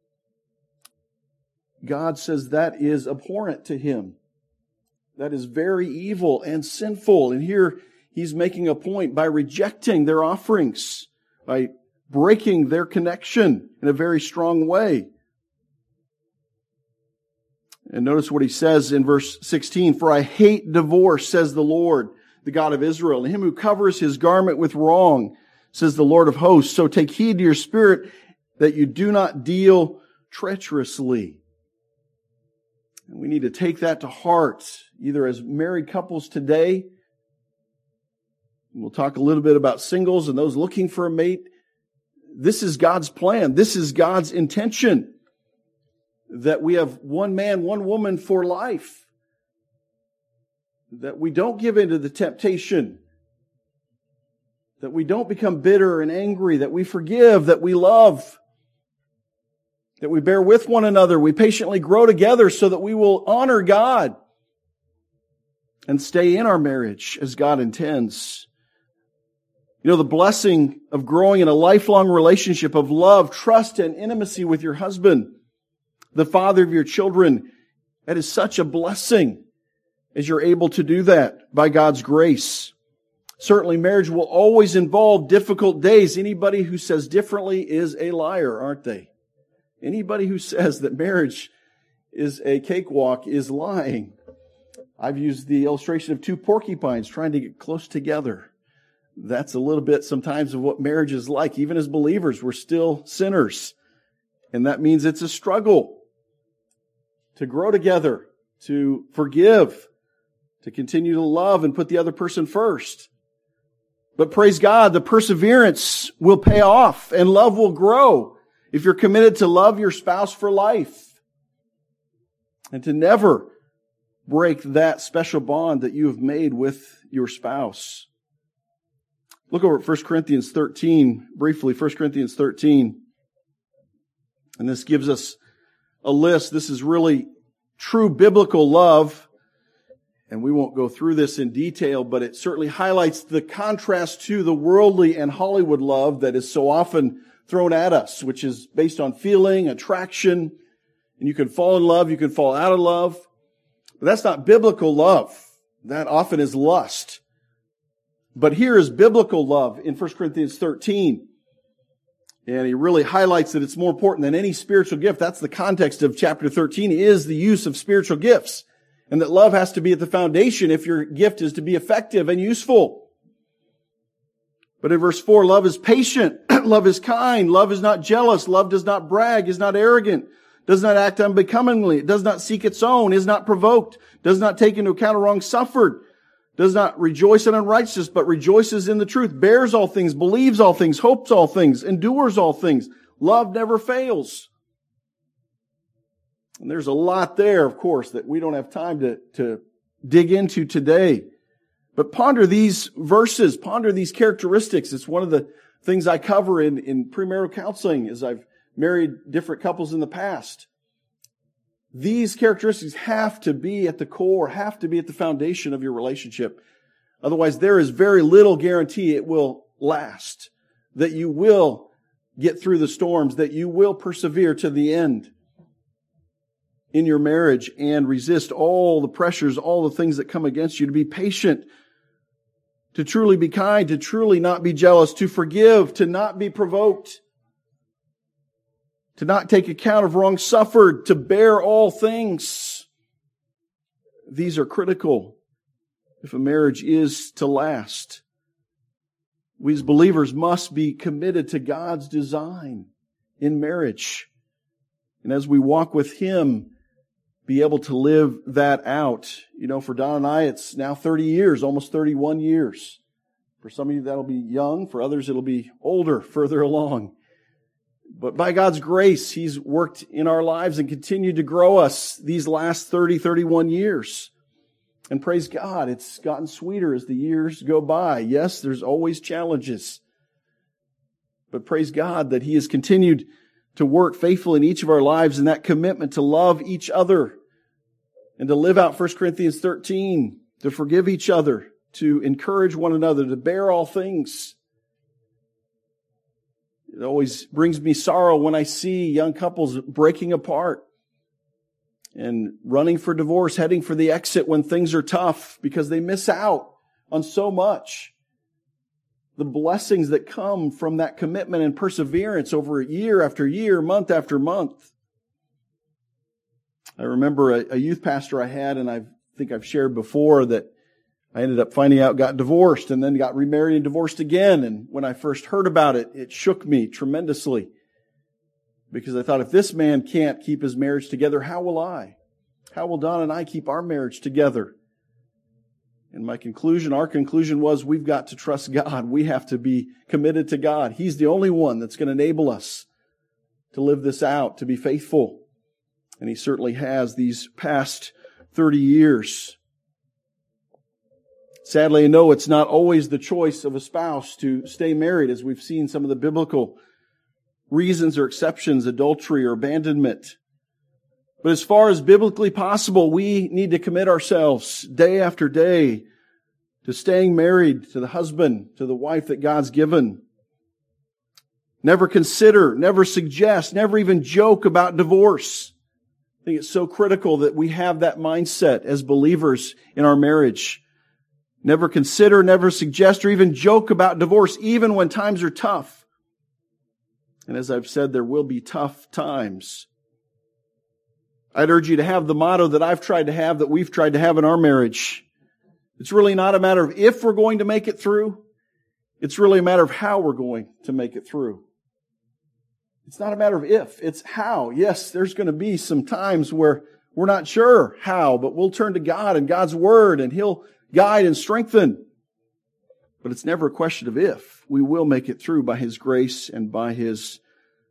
God says that is abhorrent to Him. That is very evil and sinful. And here He's making a point by rejecting their offerings, by breaking their connection in a very strong way. And notice what He says in verse 16, for I hate divorce, says the Lord, the God of Israel, and him who covers his garment with wrong, says the Lord of hosts. So take heed to your spirit that you do not deal treacherously. And we need to take that to heart, either as married couples today. We'll talk a little bit about singles and those looking for a mate. This is God's plan. This is God's intention. That we have one man, one woman for life. That we don't give in to the temptation. That we don't become bitter and angry. That we forgive. That we love. That we bear with one another. We patiently grow together so that we will honor God and stay in our marriage as God intends. You know, the blessing of growing in a lifelong relationship of love, trust, and intimacy with your husband, the father of your children, that is such a blessing as you're able to do that by God's grace. Certainly marriage will always involve difficult days. Anybody who says differently is a liar, aren't they? Anybody who says that marriage is a cakewalk is lying. I've used the illustration of two porcupines trying to get close together. That's a little bit sometimes of what marriage is like. Even as believers, we're still sinners. And that means it's a struggle to grow together, to forgive, to continue to love and put the other person first. But praise God, the perseverance will pay off and love will grow if you're committed to love your spouse for life and to never break that special bond that you have made with your spouse. Look over at 1 Corinthians 13, briefly, 1 Corinthians 13. And this gives us a list. This is really true biblical love. And we won't go through this in detail, but it certainly highlights the contrast to the worldly and Hollywood love that is so often thrown at us, which is based on feeling, attraction, and you can fall in love, you can fall out of love. But that's not biblical love. That often is lust. But here is biblical love in 1 Corinthians 13. And he really highlights that it's more important than any spiritual gift. That's the context of chapter 13, is the use of spiritual gifts. And that love has to be at the foundation if your gift is to be effective and useful. But in verse 4, love is patient, love is kind, love is not jealous, love does not brag, is not arrogant, does not act unbecomingly, does not seek its own, is not provoked, does not take into account a wrong suffered, does not rejoice in unrighteousness, but rejoices in the truth, bears all things, believes all things, hopes all things, endures all things. Love never fails. And there's a lot there, of course, that we don't have time to dig into today. But ponder these verses, ponder these characteristics. It's one of the things I cover in premarital counseling as I've married different couples in the past. These characteristics have to be at the core, have to be at the foundation of your relationship. Otherwise, there is very little guarantee it will last, that you will get through the storms, that you will persevere to the end in your marriage and resist all the pressures, all the things that come against you, to be patient, to truly be kind, to truly not be jealous, to forgive, to not be provoked, to not take account of wrong suffered, to bear all things. These are critical if a marriage is to last. We as believers must be committed to God's design in marriage. And as we walk with Him, be able to live that out. You know, for Don and I, it's now 30 years, almost 31 years. For some of you, that'll be young. For others, it'll be older, further along. But by God's grace, He's worked in our lives and continued to grow us these last 30, 31 years. And praise God, it's gotten sweeter as the years go by. Yes, there's always challenges. But praise God that He has continued to work faithfully in each of our lives, and that commitment to love each other and to live out 1 Corinthians 13, to forgive each other, to encourage one another, to bear all things. It always brings me sorrow when I see young couples breaking apart and running for divorce, heading for the exit when things are tough, because they miss out on so much. The blessings that come from that commitment and perseverance over year after year, month after month. I remember a youth pastor I had, and I think I've shared before, that I ended up finding out got divorced and then got remarried and divorced again. And when I first heard about it, it shook me tremendously. Because I thought, if this man can't keep his marriage together, how will I? How will Don and I keep our marriage together? And our conclusion was, we've got to trust God. We have to be committed to God. He's the only one that's going to enable us to live this out, to be faithful. And He certainly has these past 30 years. Sadly, I know it's not always the choice of a spouse to stay married, as we've seen some of the biblical reasons or exceptions, adultery or abandonment. But as far as biblically possible, we need to commit ourselves day after day to staying married to the husband, to the wife that God's given. Never consider, never suggest, never even joke about divorce. I think it's so critical that we have that mindset as believers in our marriage. Never consider, never suggest, or even joke about divorce, even when times are tough. And as I've said, there will be tough times. I'd urge you to have the motto that I've tried to have, that we've tried to have in our marriage. It's really not a matter of if we're going to make it through. It's really a matter of how we're going to make it through. It's not a matter of if, it's how. Yes, there's going to be some times where we're not sure how, but we'll turn to God and God's Word, and He'll guide and strengthen. But it's never a question of if. We will make it through by His grace and by His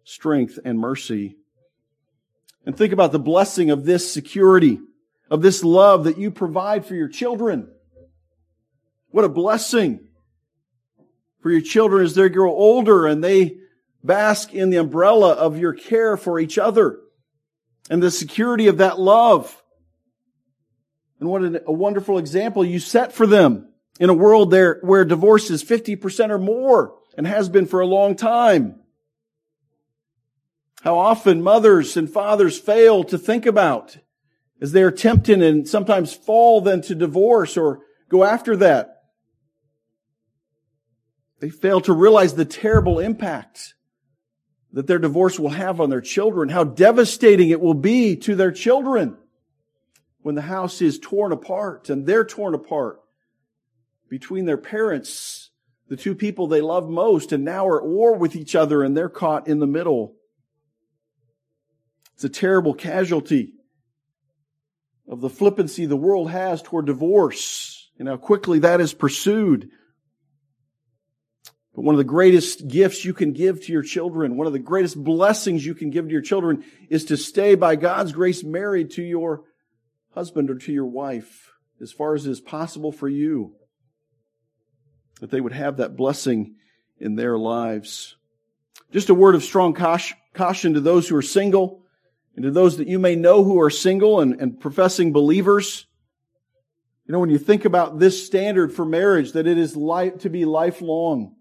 strength and mercy. And think about the blessing of this security, of this love that you provide for your children. What a blessing for your children as they grow older and they bask in the umbrella of your care for each other and the security of that love. And what a wonderful example you set for them in a world there where divorce is 50% or more and has been for a long time. How often mothers and fathers fail to think about as they are tempted and sometimes fall then to divorce or go after that. They fail to realize the terrible impact that their divorce will have on their children, how devastating it will be to their children when the house is torn apart and they're torn apart between their parents, the two people they love most, and now are at war with each other and they're caught in the middle. It's a terrible casualty of the flippancy the world has toward divorce and how quickly that is pursued. But one of the greatest gifts you can give to your children, one of the greatest blessings you can give to your children is to stay by God's grace married to your husband or to your wife as far as it is possible for you. That they would have that blessing in their lives. Just a word of strong caution to those who are single and to those that you may know who are single and professing believers. You know, when you think about this standard for marriage, that it is to be lifelong,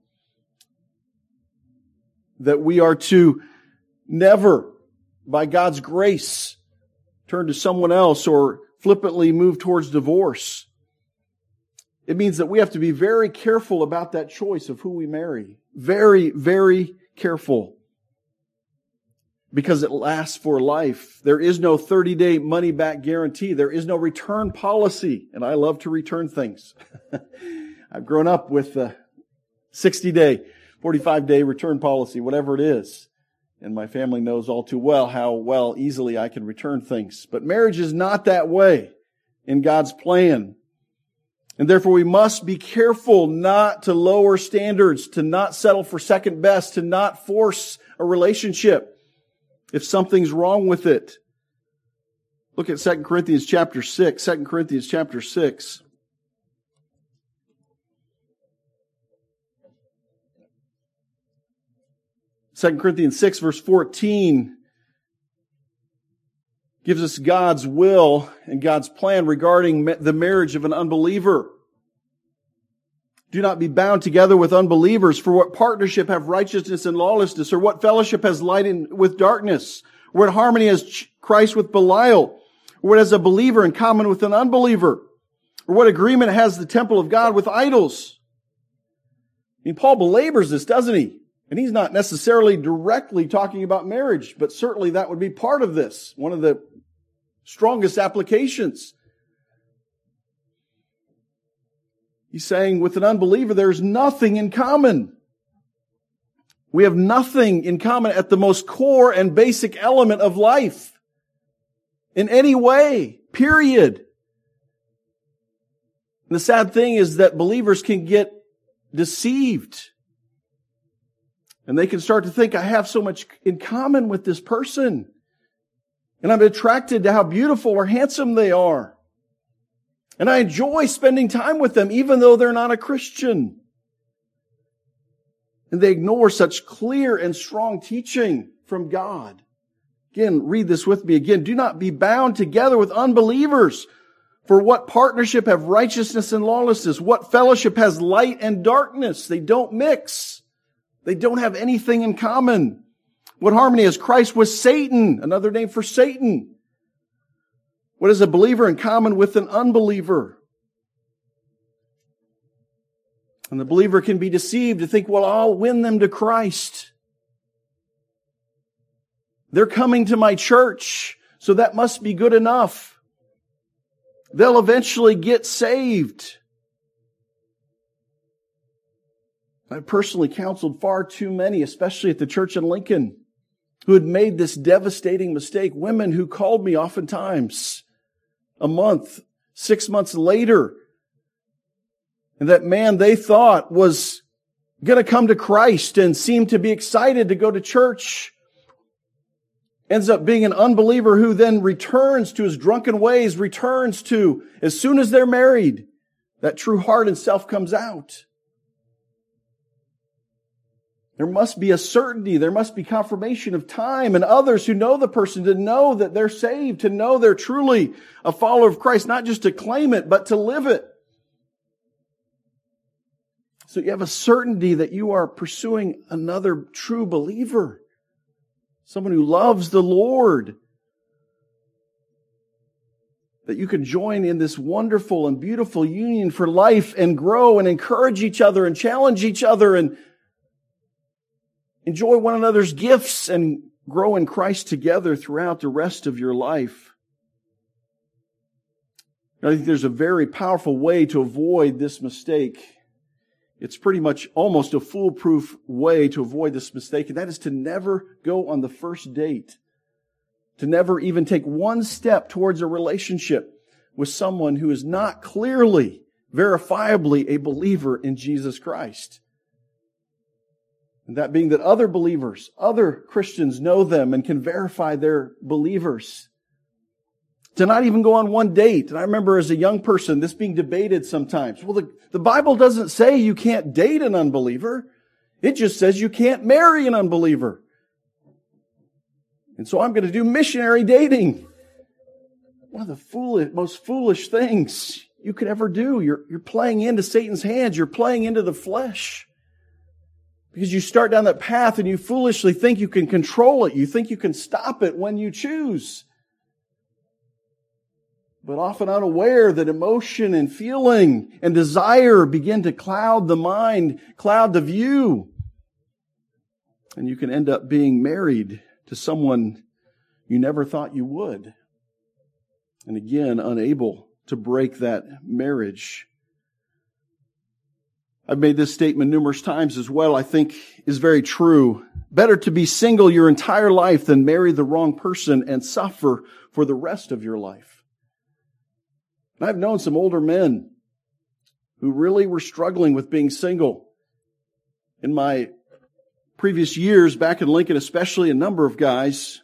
that we are to never, by God's grace, turn to someone else or flippantly move towards divorce. It means that we have to be very careful about that choice of who we marry. Very, very careful. Because it lasts for life. There is no 30-day money-back guarantee. There is no return policy. And I love to return things. I've grown up with a 60-day, 45-day return policy, whatever it is. And my family knows all too well how easily I can return things. But marriage is not that way in God's plan. And therefore we must be careful not to lower standards, to not settle for second best, to not force a relationship if something's wrong with it. Look at 2 Corinthians chapter 6. 2 Corinthians chapter 6. Second Corinthians 6 verse 14 gives us God's will and God's plan regarding the marriage of an unbeliever. Do not be bound together with unbelievers, for what partnership have righteousness and lawlessness, or what fellowship has light with darkness, or what harmony has Christ with Belial, or what has a believer in common with an unbeliever, or what agreement has the temple of God with idols? I mean, Paul belabors this, doesn't he? And he's not necessarily directly talking about marriage, but certainly that would be part of this, one of the strongest applications. He's saying with an unbeliever, there's nothing in common. We have nothing in common at the most core and basic element of life. In any way, period. And the sad thing is that believers can get deceived. And they can start to think, I have so much in common with this person. And I'm attracted to how beautiful or handsome they are. And I enjoy spending time with them, even though they're not a Christian. And they ignore such clear and strong teaching from God. Again, read this with me again. Do not be bound together with unbelievers. For what partnership have righteousness and lawlessness? What fellowship has light and darkness? They don't mix. They don't have anything in common. What harmony has Christ with Satan? Another name for Satan. What is a believer in common with an unbeliever? And the believer can be deceived to think, well, I'll win them to Christ. They're coming to my church, so that must be good enough. They'll eventually get saved. I personally counseled far too many, especially at the church in Lincoln, who had made this devastating mistake. Women who called me oftentimes a month, 6 months later, and that man they thought was going to come to Christ and seemed to be excited to go to church. ends up being an unbeliever who then returns to his drunken ways, returns to, as soon as they're married, that true heart and self comes out. There must be a certainty. There must be confirmation of time and others who know the person to know that they're saved, to know they're truly a follower of Christ, not just to claim it, but to live it. So you have a certainty that you are pursuing another true believer, someone who loves the Lord, that you can join in this wonderful and beautiful union for life and grow and encourage each other and challenge each other and enjoy one another's gifts and grow in Christ together throughout the rest of your life. I think there's a very powerful way to avoid this mistake. It's pretty much almost a foolproof way to avoid this mistake, and that is to never go on the first date. To never even take one step towards a relationship with someone who is not clearly, verifiably a believer in Jesus Christ. And that being that other believers, other Christians know them and can verify they're believers. To not even go on one date. And I remember as a young person, this being debated sometimes. Well, the Bible doesn't say you can't date an unbeliever. It just says you can't marry an unbeliever. And so I'm going to do missionary dating. One of the most foolish things you could ever do. You're playing into Satan's hands. You're playing into the flesh. Because you start down that path and you foolishly think you can control it. You think you can stop it when you choose. But often unaware that emotion and feeling and desire begin to cloud the mind, cloud the view. And you can end up being married to someone you never thought you would. And again, unable to break that marriage. I've made this statement numerous times as well, I think is very true. Better to be single your entire life than marry the wrong person and suffer for the rest of your life. And I've known some older men who really were struggling with being single. In my previous years, back in Lincoln especially, a number of guys,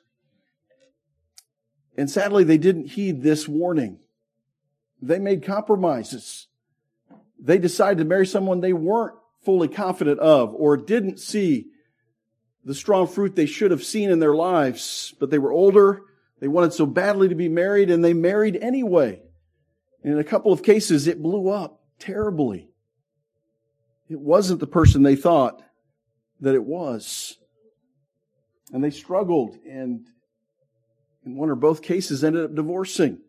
and sadly they didn't heed this warning. They made compromises. They decided to marry someone they weren't fully confident of or didn't see the strong fruit they should have seen in their lives. But they were older, they wanted so badly to be married, and they married anyway. And in a couple of cases, it blew up terribly. It wasn't the person they thought that it was. And they struggled, and in one or both cases ended up divorcing.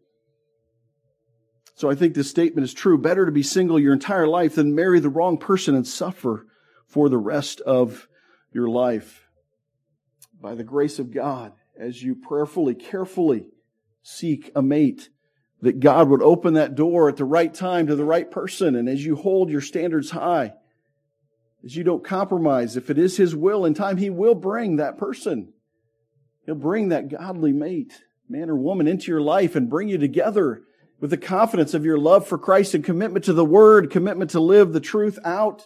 So I think this statement is true. Better to be single your entire life than marry the wrong person and suffer for the rest of your life. By the grace of God, as you prayerfully, carefully seek a mate, that God would open that door at the right time to the right person. And as you hold your standards high, as you don't compromise, if it is His will in time, He will bring that person. He'll bring that godly mate, man or woman, into your life and bring you together with the confidence of your love for Christ and commitment to the Word, commitment to live the truth out.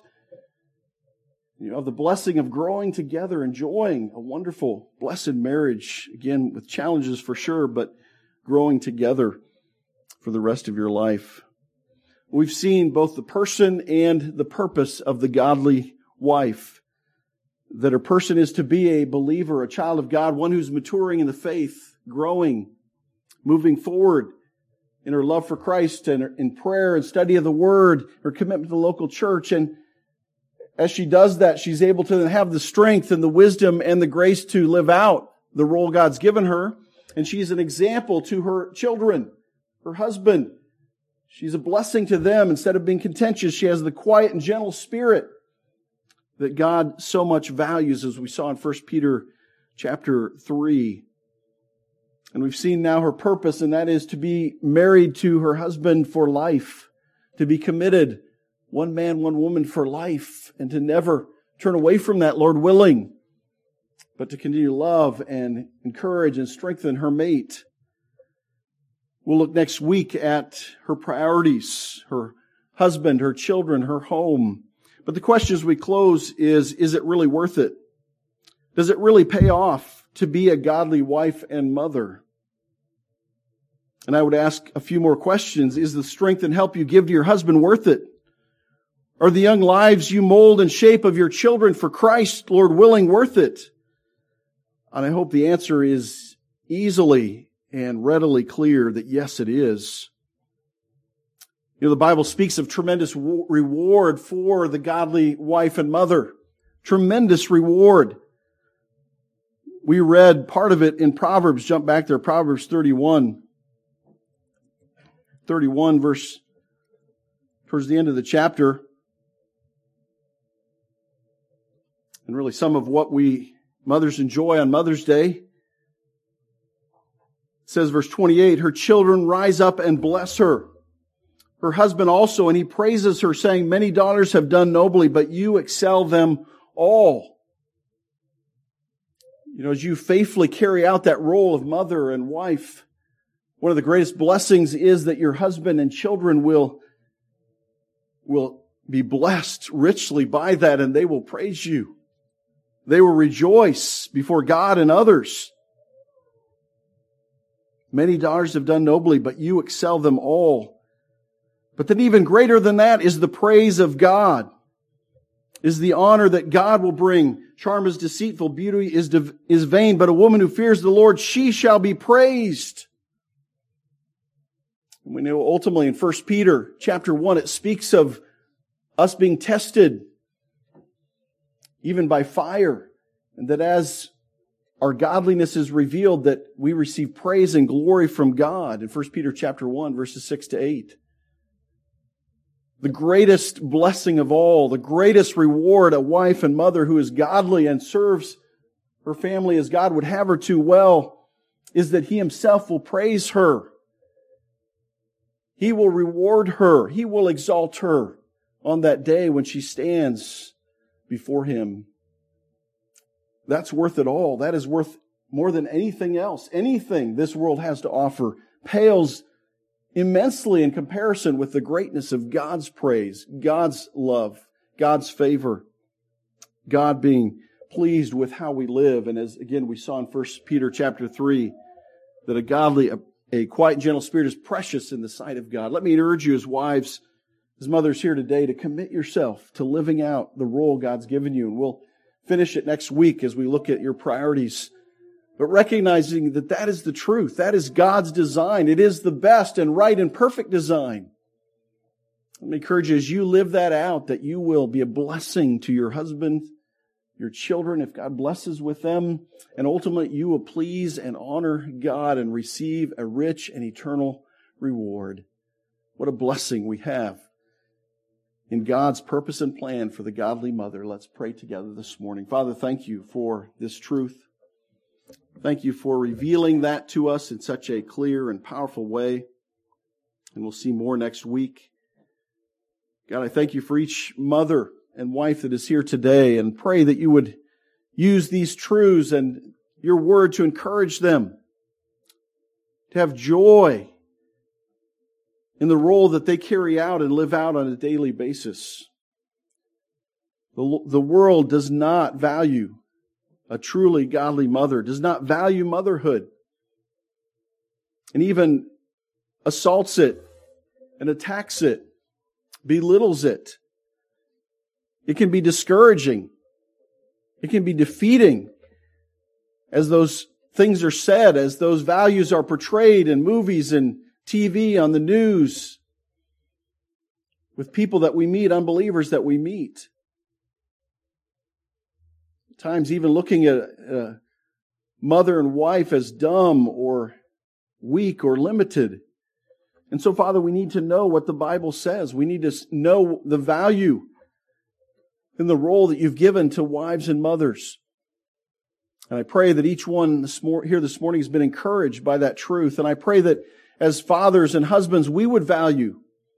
You have the blessing of growing together, enjoying a wonderful, blessed marriage. Again, with challenges for sure, but growing together for the rest of your life. We've seen both the person and the purpose of the godly wife. That her person is to be a believer, a child of God, one who's maturing in the faith, growing, moving forward in her love for Christ and in prayer and study of the Word, her commitment to the local church. And as she does that, she's able to have the strength and the wisdom and the grace to live out the role God's given her. And she's an example to her children, her husband. She's a blessing to them. Instead of being contentious, she has the quiet and gentle spirit that God so much values, as we saw in 1 Peter chapter 3. And we've seen now her purpose, and that is to be married to her husband for life, to be committed, one man, one woman for life, and to never turn away from that, Lord willing, but to continue to love and encourage and strengthen her mate. We'll look next week at her priorities, her husband, her children, her home. But the question as we close is it really worth it? Does it really pay off to be a godly wife and mother? And I would ask a few more questions. Is the strength and help you give to your husband worth it? Are the young lives you mold and shape of your children for Christ, Lord willing, worth it? And I hope the answer is easily and readily clear that yes, it is. You know, the Bible speaks of tremendous reward for the godly wife and mother. Tremendous reward. We read part of it in Proverbs. Jump back there, Proverbs 31. 31 verse towards the end of the chapter. And really some of what we mothers enjoy on Mother's Day. It says verse 28, her children rise up and bless her. Her husband also, and he praises her, saying, many daughters have done nobly, but you excel them all. You know, as you faithfully carry out that role of mother and wife, one of the greatest blessings is that your husband and children will be blessed richly by that, and they will praise you. They will rejoice before God and others. Many daughters have done nobly, but you excel them all. But then even greater than that is the praise of God, is the honor that God will bring. Charm is deceitful, beauty is vain, but a woman who fears the Lord, she shall be praised. We know ultimately in 1 Peter chapter 1, it speaks of us being tested even by fire, and that as our godliness is revealed, that we receive praise and glory from God in 1 Peter chapter 1, verses 6 to 8. The greatest blessing of all, the greatest reward a wife and mother who is godly and serves her family as God would have her to well, is that He Himself will praise her. He will reward her. He will exalt her on that day when she stands before Him. That's worth it all. That is worth more than anything else. Anything this world has to offer pales immensely in comparison with the greatness of God's praise, God's love, God's favor, God being pleased with how we live. And as again we saw in 1 Peter chapter 3, that a quiet and gentle spirit is precious in the sight of God. Let me urge you as wives, as mothers here today, to commit yourself to living out the role God's given you. And we'll finish it next week as we look at your priorities. But recognizing that that is the truth. That is God's design. It is the best and right and perfect design. Let me encourage you as you live that out, that you will be a blessing to your husband, your children, if God blesses with them. And ultimately you will please and honor God and receive a rich and eternal reward. What a blessing we have in God's purpose and plan for the godly mother. Let's pray together this morning. Father, thank you for this truth. Thank you for revealing that to us in such a clear and powerful way. And we'll see more next week. God, I thank you for each mother and wife that is here today, and pray that you would use these truths and your word to encourage them to have joy in the role that they carry out and live out on a daily basis. The world does not value a truly godly mother, does not value motherhood, and even assaults it and attacks it, belittles it. It can be discouraging. It can be defeating as those things are said, as those values are portrayed in movies and TV, on the news, with people that we meet, unbelievers that we meet. At times even looking at a mother and wife as dumb or weak or limited. And so, Father, we need to know what the Bible says. We need to know the value in the role that you've given to wives and mothers. And I pray that each one here this morning has been encouraged by that truth. And I pray that as fathers and husbands, we would value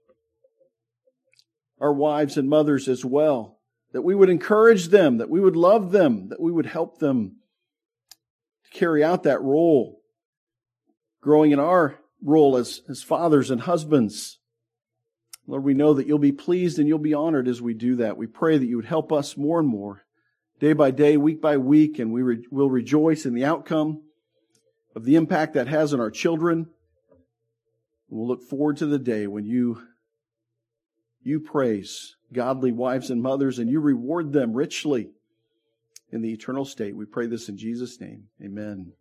our wives and mothers as well. That we would encourage them, that we would love them, that we would help them to carry out that role, growing in our role as fathers and husbands. Lord, we know that you'll be pleased and you'll be honored as we do that. We pray that you would help us more and more day by day, week by week, and we will rejoice in the outcome of the impact that has on our children. We'll look forward to the day when you praise godly wives and mothers and you reward them richly in the eternal state. We pray this in Jesus' name. Amen.